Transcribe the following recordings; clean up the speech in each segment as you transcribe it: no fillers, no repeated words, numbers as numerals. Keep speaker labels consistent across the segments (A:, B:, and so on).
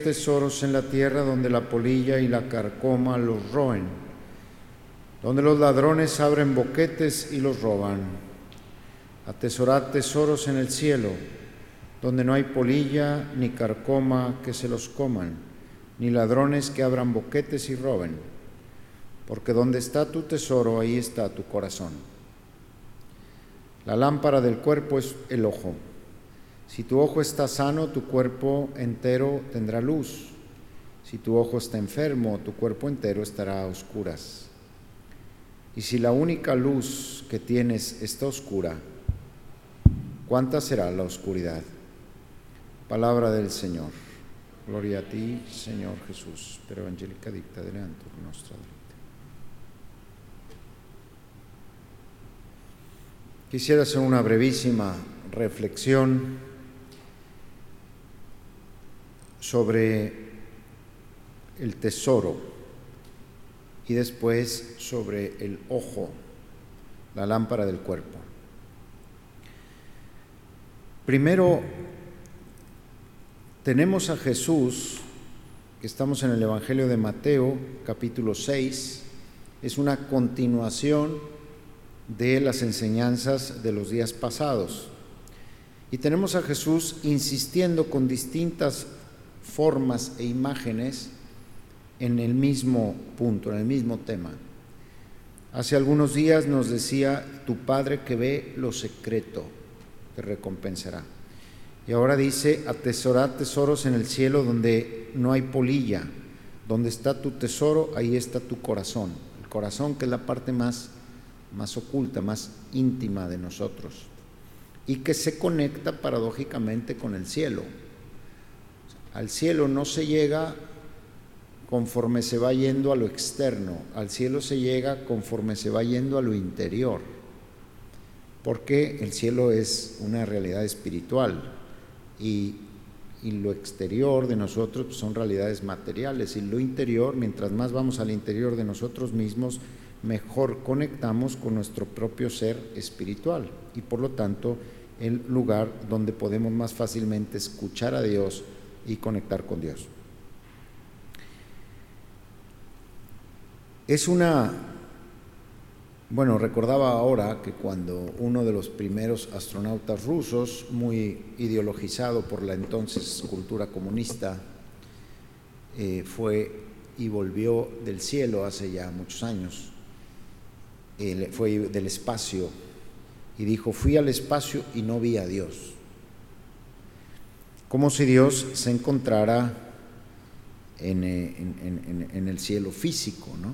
A: tesoros en la tierra donde la polilla y la carcoma los roen, donde los ladrones abren boquetes y los roban. Atesorad tesoros en el cielo, donde no hay polilla ni carcoma que se los coman, ni ladrones que abran boquetes y roben, porque donde está tu tesoro, ahí está tu corazón. La lámpara del cuerpo es el ojo. Si tu ojo está sano, tu cuerpo entero tendrá luz. Si tu ojo está enfermo, tu cuerpo entero estará a oscuras. Y si la única luz que tienes está oscura, ¿cuánta será la oscuridad? Palabra del Señor. Gloria a ti, Señor Jesús. Per Evangelica dicta delante nostra dite. Quisiera hacer una brevísima reflexión sobre el tesoro y después sobre el ojo, la lámpara del cuerpo. Primero, tenemos a Jesús, que estamos en el Evangelio de Mateo, capítulo 6, es una continuación de las enseñanzas de los días pasados. Y tenemos a Jesús insistiendo con distintas formas e imágenes en el mismo punto, en el mismo tema. Hace algunos días nos decía: tu Padre que ve lo secreto te recompensará. Y ahora dice: atesorad tesoros en el cielo donde no hay polilla, donde está tu tesoro, ahí está tu corazón. El corazón, que es la parte más oculta, más íntima de nosotros, y que se conecta paradójicamente con el cielo. Al cielo no se llega conforme se va yendo a lo externo, al cielo se llega conforme se va yendo a lo interior, porque el cielo es una realidad espiritual y lo exterior de nosotros pues son realidades materiales, y lo interior, mientras más vamos al interior de nosotros mismos, mejor conectamos con nuestro propio ser espiritual, y por lo tanto el lugar donde podemos más fácilmente escuchar a Dios y conectar con Dios. Recordaba ahora que cuando uno de los primeros astronautas rusos, muy ideologizado por la entonces cultura comunista, fue y volvió del cielo hace ya muchos años, fue del espacio y dijo: fui al espacio y no vi a Dios. Como si Dios se encontrara en el cielo físico, ¿no?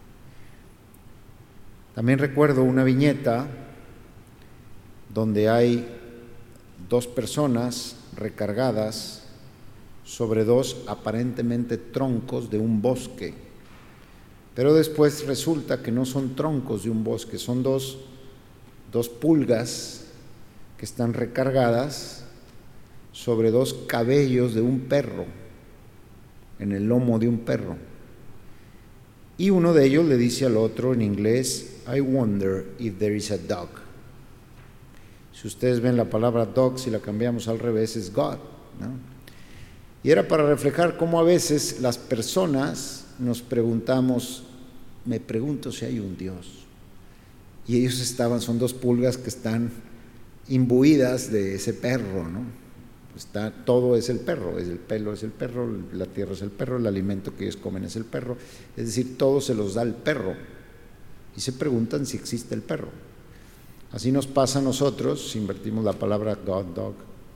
A: También recuerdo una viñeta donde hay dos personas recargadas sobre dos aparentemente troncos de un bosque, pero después resulta que no son troncos de un bosque, son dos pulgas que están recargadas sobre dos cabellos de un perro, en el lomo de un perro. Y uno de ellos le dice al otro en inglés: I wonder if there is a dog. Si ustedes ven la palabra dog, si la cambiamos al revés, es God, ¿no? Y era para reflejar cómo a veces las personas nos preguntamos: me pregunto si hay un Dios. Y ellos son dos pulgas que están imbuidas de ese perro, ¿no? Todo es el perro, el pelo es el perro, la tierra es el perro, el alimento que ellos comen es el perro, es decir, todo se los da el perro, y se preguntan si existe el perro. Así nos pasa a nosotros si invertimos la palabra God, dog.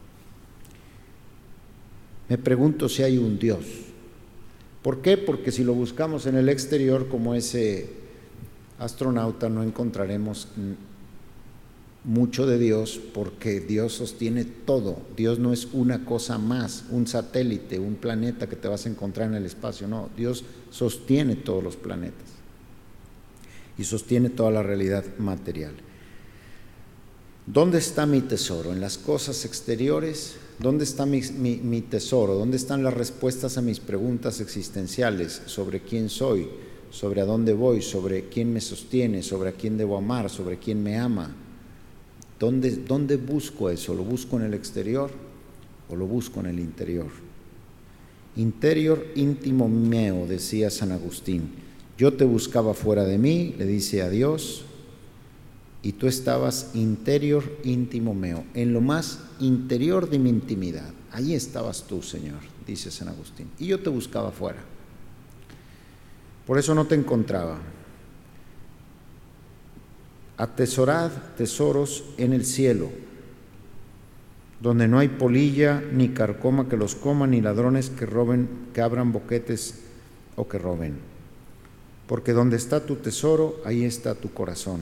A: Me pregunto si hay un Dios. ¿Por qué? Porque si lo buscamos en el exterior, como ese astronauta, no encontraremos mucho de Dios, porque Dios sostiene todo. Dios no es una cosa más, un satélite, un planeta que te vas a encontrar en el espacio. No, Dios sostiene todos los planetas y sostiene toda la realidad material. ¿Dónde está mi tesoro? ¿En las cosas exteriores? ¿Dónde está mi tesoro? ¿Dónde están las respuestas a mis preguntas existenciales sobre quién soy, sobre a dónde voy, sobre quién me sostiene, sobre a quién debo amar, sobre quién me ama? ¿Dónde busco eso? ¿Lo busco en el exterior o lo busco en el interior? Interior íntimo meo, decía San Agustín. Yo te buscaba fuera de mí, le dice a Dios, y tú estabas interior íntimo meo, en lo más interior de mi intimidad. Allí estabas tú, Señor, dice San Agustín, y yo te buscaba fuera. Por eso no te encontraba. Atesorad tesoros en el cielo, donde no hay polilla ni carcoma que los coman, ni ladrones que roben, que abran boquetes o que roben. Porque donde está tu tesoro, ahí está tu corazón.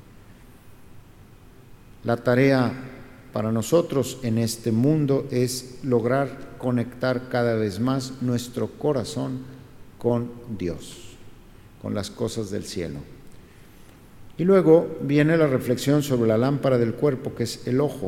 A: La tarea para nosotros en este mundo es lograr conectar cada vez más nuestro corazón con Dios, con las cosas del cielo. Y luego viene la reflexión sobre la lámpara del cuerpo, que es el ojo.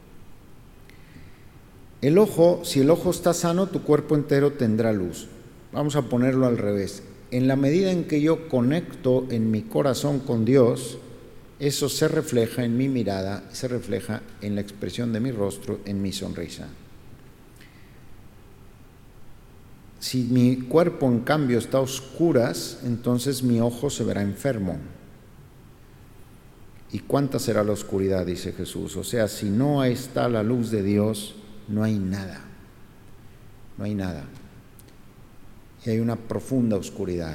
A: El ojo, si el ojo está sano, tu cuerpo entero tendrá luz. Vamos a ponerlo al revés. En la medida en que yo conecto en mi corazón con Dios, eso se refleja en mi mirada, se refleja en la expresión de mi rostro, en mi sonrisa. Si mi cuerpo, en cambio, está a oscuras, entonces mi ojo se verá enfermo. ¿Y cuánta será la oscuridad?, dice Jesús. O sea, si no está la luz de Dios, no hay nada. No hay nada. Y hay una profunda oscuridad.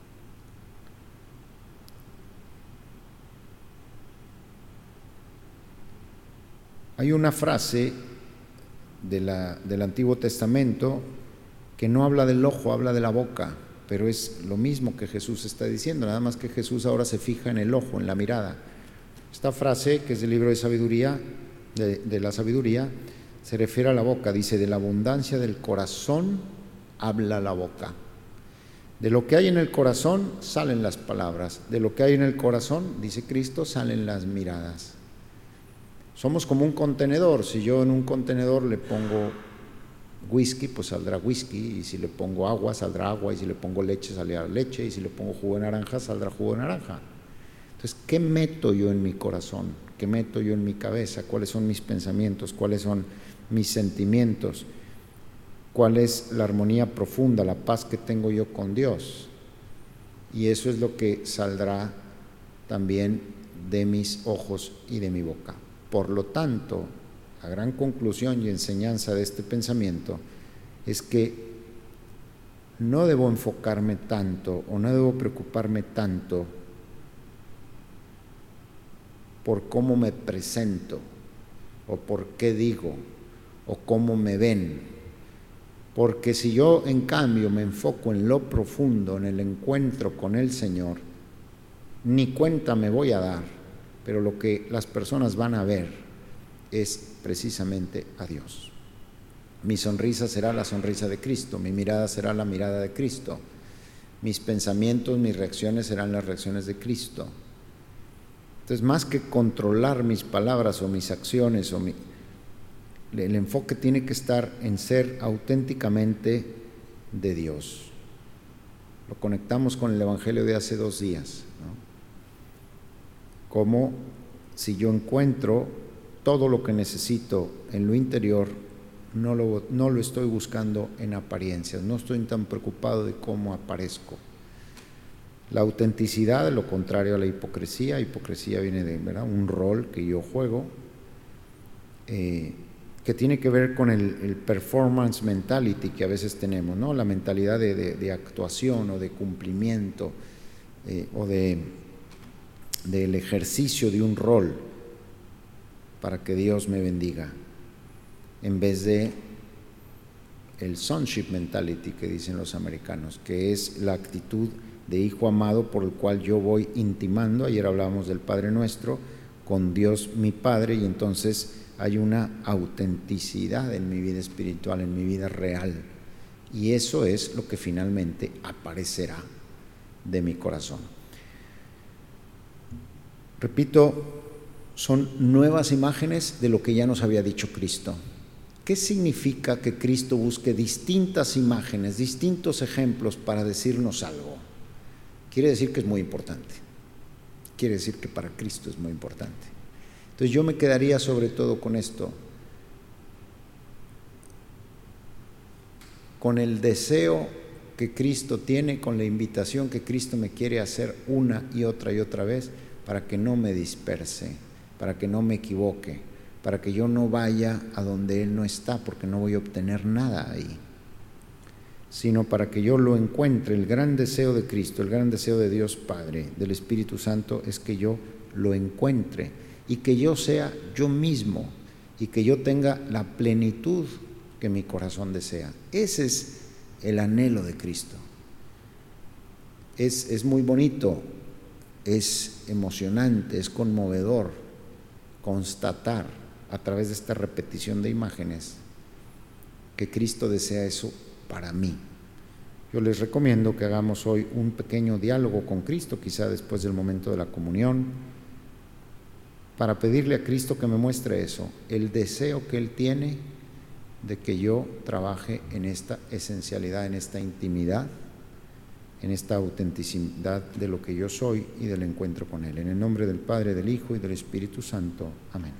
A: Hay una frase del Antiguo Testamento que no habla del ojo, habla de la boca, pero es lo mismo que Jesús está diciendo, nada más que Jesús ahora se fija en el ojo, en la mirada. Esta frase, que es del libro de sabiduría, de la sabiduría, se refiere a la boca. Dice, de la abundancia del corazón habla la boca. De lo que hay en el corazón salen las palabras. De lo que hay en el corazón, dice Cristo, salen las miradas. Somos como un contenedor. Si yo en un contenedor le pongo whisky, pues saldrá whisky, y si le pongo agua, saldrá agua, y si le pongo leche, saldrá leche, y si le pongo jugo de naranja, saldrá jugo de naranja. Entonces, ¿qué meto yo en mi corazón? ¿Qué meto yo en mi cabeza? ¿Cuáles son mis pensamientos? ¿Cuáles son mis sentimientos? ¿Cuál es la armonía profunda, la paz que tengo yo con Dios? Y eso es lo que saldrá también de mis ojos y de mi boca. Por lo tanto, la gran conclusión y enseñanza de este pensamiento es que no debo enfocarme tanto o no debo preocuparme tanto por cómo me presento o por qué digo o cómo me ven. Porque si yo en cambio me enfoco en lo profundo, en el encuentro con el Señor, ni cuenta me voy a dar, pero lo que las personas van a ver es precisamente a Dios. Mi sonrisa será la sonrisa de Cristo, mi mirada será la mirada de Cristo, mis pensamientos, mis reacciones serán las reacciones de Cristo. Entonces, más que controlar mis palabras o mis acciones, el enfoque tiene que estar en ser auténticamente de Dios. Lo conectamos con el Evangelio de hace 2 días, ¿no? Como si yo encuentro todo lo que necesito en lo interior, no lo estoy buscando en apariencias, no estoy tan preocupado de cómo aparezco. La autenticidad es lo contrario a la hipocresía. Hipocresía viene de, ¿verdad?, un rol que yo juego, que tiene que ver con el performance mentality que a veces tenemos, ¿no? La mentalidad de actuación o de cumplimiento, o del ejercicio de un rol para que Dios me bendiga, en vez de el sonship mentality que dicen los americanos, que es la actitud de hijo amado por el cual yo voy intimando. Ayer hablábamos del Padre Nuestro con Dios mi Padre, y entonces hay una autenticidad en mi vida espiritual, en mi vida real, y eso es lo que finalmente aparecerá de mi corazón. Repito, son nuevas imágenes de lo que ya nos había dicho Cristo. ¿Qué significa que Cristo busque distintas imágenes, distintos ejemplos para decirnos algo? Quiere decir que es muy importante. Quiere decir que para Cristo es muy importante. Entonces yo me quedaría sobre todo con esto. con el deseo que Cristo tiene, con la invitación que Cristo me quiere hacer una y otra vez, para que no me disperse, para que no me equivoque, para que yo no vaya a donde Él no está, porque no voy a obtener nada ahí, sino para que yo lo encuentre. El gran deseo de Cristo, el gran deseo de Dios Padre, del Espíritu Santo, es que yo lo encuentre y que yo sea yo mismo y que yo tenga la plenitud que mi corazón desea. Ese es el anhelo de Cristo. Es muy bonito, es emocionante, es conmovedor constatar a través de esta repetición de imágenes que Cristo desea eso para mí. Yo les recomiendo que hagamos hoy un pequeño diálogo con Cristo, quizá después del momento de la comunión, para pedirle a Cristo que me muestre eso, el deseo que Él tiene de que yo trabaje en esta esencialidad, en esta intimidad, en esta autenticidad de lo que yo soy y del encuentro con Él. En el nombre del Padre, del Hijo y del Espíritu Santo. Amén.